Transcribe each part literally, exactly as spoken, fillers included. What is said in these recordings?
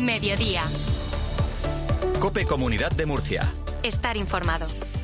Mediodía. COPE Comunidad de Murcia. Estar informado.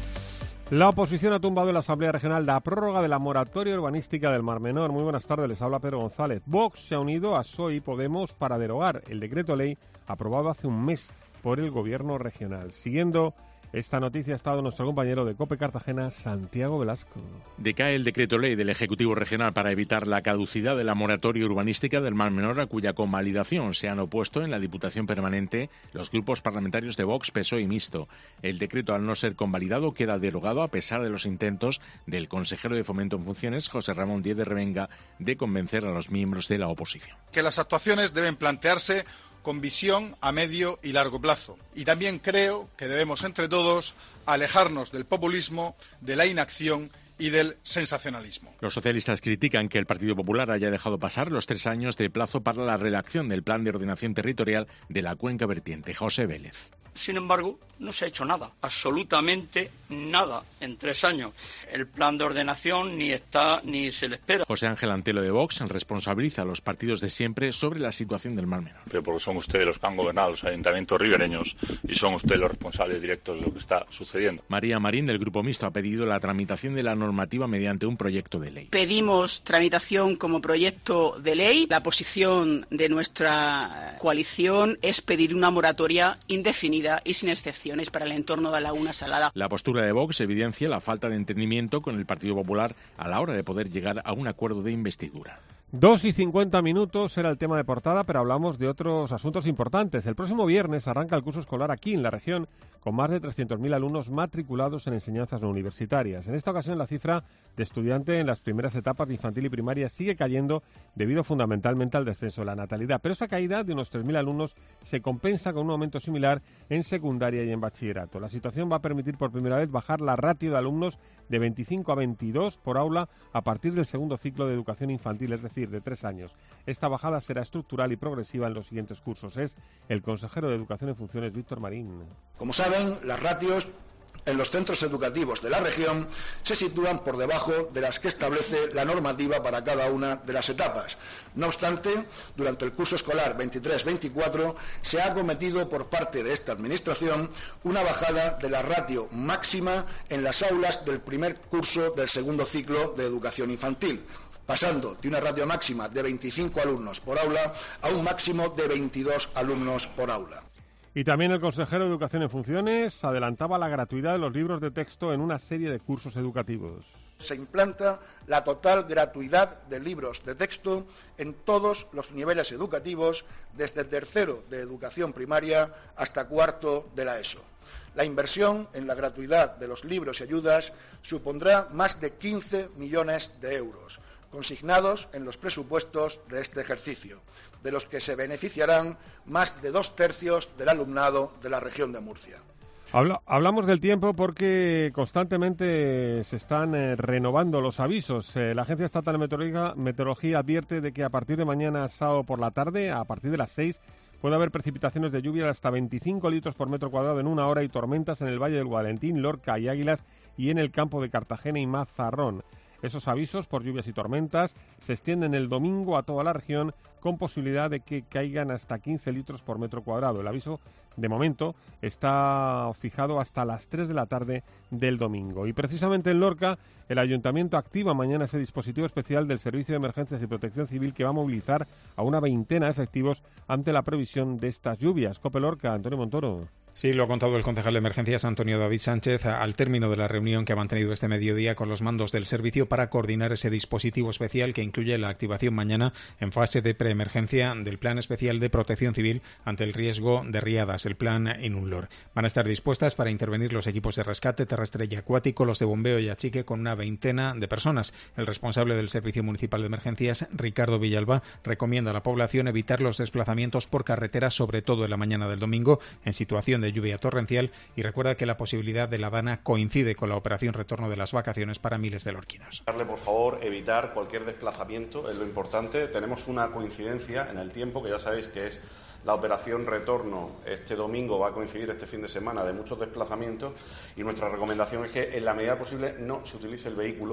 La oposición ha tumbado en la Asamblea Regional la prórroga de la moratoria urbanística del Mar Menor. Muy buenas tardes, les habla Pedro González. Vox se ha unido a P S O E y Podemos para derogar el decreto ley aprobado hace un mes por el Gobierno regional. Siguiendo esta noticia ha estado nuestro compañero de COPE Cartagena, Santiago Velasco. Decae el decreto ley del Ejecutivo Regional para evitar la caducidad de la moratoria urbanística del Mar Menor, a cuya convalidación se han opuesto en la Diputación Permanente los grupos parlamentarios de Vox, P S O E y Mixto. El decreto, al no ser convalidado, queda derogado a pesar de los intentos del consejero de Fomento en funciones, José Ramón Díez de Revenga, de convencer a los miembros de la oposición. Que las actuaciones deben plantearse con visión a medio y largo plazo. Y también creo que debemos, entre todos, alejarnos del populismo, de la inacción y del sensacionalismo. Los socialistas critican que el Partido Popular haya dejado pasar los tres años de plazo para la redacción del Plan de Ordenación Territorial de la Cuenca Vertiente. José Vélez. Sin embargo, no se ha hecho nada, absolutamente nada en tres años. El plan de ordenación ni está ni se le espera. José Ángel Antelo de Vox responsabiliza a los partidos de siempre sobre la situación del Mar Menor. Pero porque son ustedes los que han gobernado los ayuntamientos ribereños y son ustedes los responsables directos de lo que está sucediendo. María Marín, del Grupo Mixto, ha pedido la tramitación de la normativa mediante un proyecto de ley. Pedimos tramitación como proyecto de ley. La posición de nuestra coalición es pedir una moratoria indefinida y sin excepciones para el entorno de Laguna Salada. La postura de Vox evidencia la falta de entendimiento con el Partido Popular a la hora de poder llegar a un acuerdo de investidura. Dos y cincuenta minutos era el tema de portada, pero hablamos de otros asuntos importantes. El próximo viernes arranca el curso escolar aquí en la región, con más de trescientos mil alumnos matriculados en enseñanzas no universitarias. En esta ocasión la cifra de estudiante en las primeras etapas de infantil y primaria sigue cayendo debido fundamentalmente al descenso de la natalidad. Pero esa caída de unos tres mil alumnos se compensa con un aumento similar en secundaria y en bachillerato. La situación va a permitir por primera vez bajar la ratio de alumnos de veinticinco a veintidós por aula a partir del segundo ciclo de educación infantil, es decir, de tres años. Esta bajada será estructural y progresiva en los siguientes cursos. Es el consejero de Educación en Funciones, Víctor Marín. Como saben, las ratios en los centros educativos de la región se sitúan por debajo de las que establece la normativa para cada una de las etapas. No obstante, durante el curso escolar veintitrés veinticuatro se ha acometido por parte de esta Administración una bajada de la ratio máxima en las aulas del primer curso del segundo ciclo de educación infantil, pasando de una ratio máxima de veinticinco alumnos por aula a un máximo de veintidós alumnos por aula. Y también el consejero de Educación en Funciones adelantaba la gratuidad de los libros de texto en una serie de cursos educativos. Se implanta la total gratuidad de libros de texto en todos los niveles educativos, desde tercero de educación primaria hasta cuarto de la ESO. La inversión en la gratuidad de los libros y ayudas supondrá más de quince millones de euros, consignados en los presupuestos de este ejercicio, de los que se beneficiarán más de dos tercios del alumnado de la región de Murcia. Habla, hablamos del tiempo porque constantemente se están eh, renovando los avisos. Eh, la Agencia Estatal de Meteorología, Meteorología advierte de que a partir de mañana sábado por la tarde, a partir de las seis, puede haber precipitaciones de lluvia de hasta veinticinco litros por metro cuadrado en una hora y tormentas en el Valle del Gualentín, Lorca y Águilas y en el campo de Cartagena y Mazarrón. Esos avisos por lluvias y tormentas se extienden el domingo a toda la región, con posibilidad de que caigan hasta quince litros por metro cuadrado. El aviso, de momento, está fijado hasta las tres de la tarde del domingo. Y precisamente en Lorca, el Ayuntamiento activa mañana ese dispositivo especial del Servicio de Emergencias y Protección Civil que va a movilizar a una veintena de efectivos ante la previsión de estas lluvias. COPE Lorca, Antonio Montoro. Sí, lo ha contado el concejal de Emergencias, Antonio David Sánchez, al término de la reunión que ha mantenido este mediodía con los mandos del servicio para coordinar ese dispositivo especial que incluye la activación mañana en fase de preemergencia del Plan Especial de Protección Civil ante el riesgo de riadas, el Plan Inunlor. Van a estar dispuestas para intervenir los equipos de rescate terrestre y acuático, los de bombeo y achique, con una veintena de personas. El responsable del Servicio Municipal de Emergencias, Ricardo Villalba, recomienda a la población evitar los desplazamientos por carretera, sobre todo en la mañana del domingo, en situación de lluvia torrencial, y recuerda que la posibilidad de la dana coincide con la operación retorno de las vacaciones para miles de lorquinos. Darle, por favor, evitar cualquier desplazamiento, es lo importante. Tenemos una coincidencia en el tiempo, que ya sabéis que es la operación retorno este domingo, va a coincidir este fin de semana, de muchos desplazamientos, y nuestra recomendación es que en la medida posible no se utilice el vehículo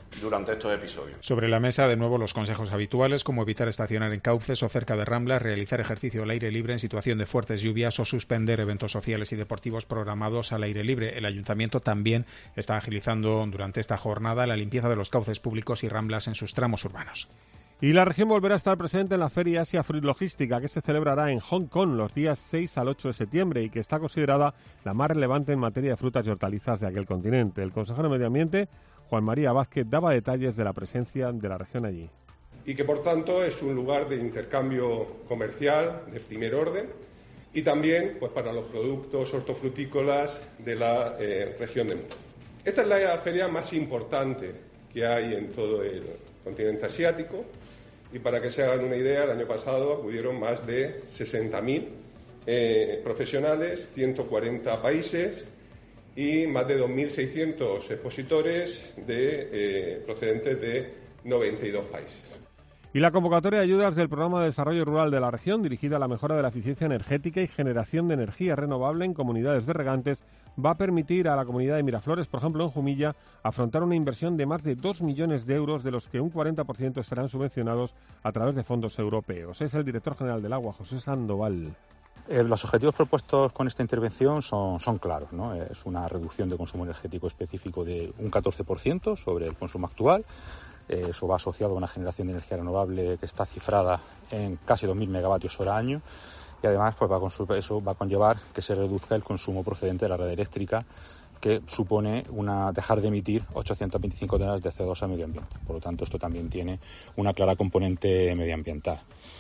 durante estos episodios. Sobre la mesa, de nuevo, los consejos habituales, como evitar estacionar en cauces o cerca de ramblas, realizar ejercicio al aire libre en situación de fuertes lluvias o suspender eventos sociales y deportivos programados al aire libre. El Ayuntamiento también está agilizando durante esta jornada la limpieza de los cauces públicos y ramblas en sus tramos urbanos. Y la región volverá a estar presente en la Feria Asia Fruit Logística, que se celebrará en Hong Kong los días seis al ocho de septiembre y que está considerada la más relevante en materia de frutas y hortalizas de aquel continente. El consejero de Medio Ambiente, Juan María Vázquez, daba detalles de la presencia de la región allí. Y que, por tanto, es un lugar de intercambio comercial de primer orden y también pues, para los productos hortofrutícolas de la eh, región de Murcia. Esta es la feria más importante que hay en todo el continente asiático y para que se hagan una idea, el año pasado acudieron más de sesenta mil eh, profesionales, ciento cuarenta países y más de dos mil seiscientos expositores de, eh, procedentes de noventa y dos países. Y la convocatoria de ayudas del Programa de Desarrollo Rural de la región, dirigida a la mejora de la eficiencia energética y generación de energía renovable en comunidades de regantes, va a permitir a la comunidad de Miraflores, por ejemplo en Jumilla, afrontar una inversión de más de dos millones de euros, de los que un cuarenta por ciento serán subvencionados a través de fondos europeos. Es el director general del Agua, José Sandoval. Eh, los objetivos propuestos con esta intervención son, son claros, ¿no? Es una reducción de consumo energético específico de un catorce por ciento sobre el consumo actual. Eh, eso va asociado a una generación de energía renovable que está cifrada en casi dos mil megavatios hora año y además pues, va a eso va a conllevar que se reduzca el consumo procedente de la red eléctrica, que supone una, dejar de emitir ochocientas veinticinco toneladas de C O dos al medio ambiente. Por lo tanto, esto también tiene una clara componente medioambiental.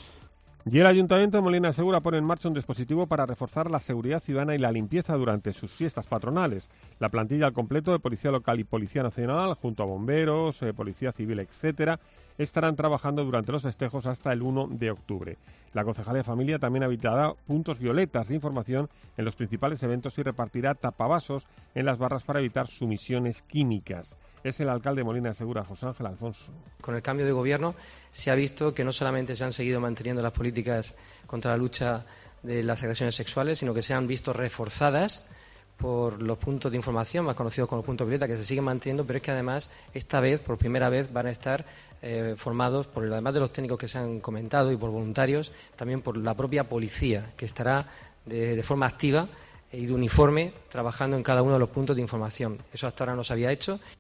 Y el Ayuntamiento de Molina de Segura pone en marcha un dispositivo para reforzar la seguridad ciudadana y la limpieza durante sus fiestas patronales. La plantilla al completo de Policía Local y Policía Nacional, junto a bomberos, eh, Policía Civil, etcétera, estarán trabajando durante los festejos hasta el uno de octubre. La Concejalía de Familia también habilitará puntos violetas de información en los principales eventos y repartirá tapavasos en las barras para evitar sumisiones químicas. Es el alcalde de Molina de Segura, José Ángel Alfonso. Con el cambio de gobierno se ha visto que no solamente se han seguido manteniendo las políticas contra la lucha de las agresiones sexuales, sino que se han visto reforzadas por los puntos de información, más conocidos como puntos violeta, que se siguen manteniendo, pero es que además esta vez, por primera vez, van a estar eh, formados, por además de los técnicos que se han comentado y por voluntarios, también por la propia policía, que estará de, de forma activa y de uniforme trabajando en cada uno de los puntos de información. Eso hasta ahora no se había hecho.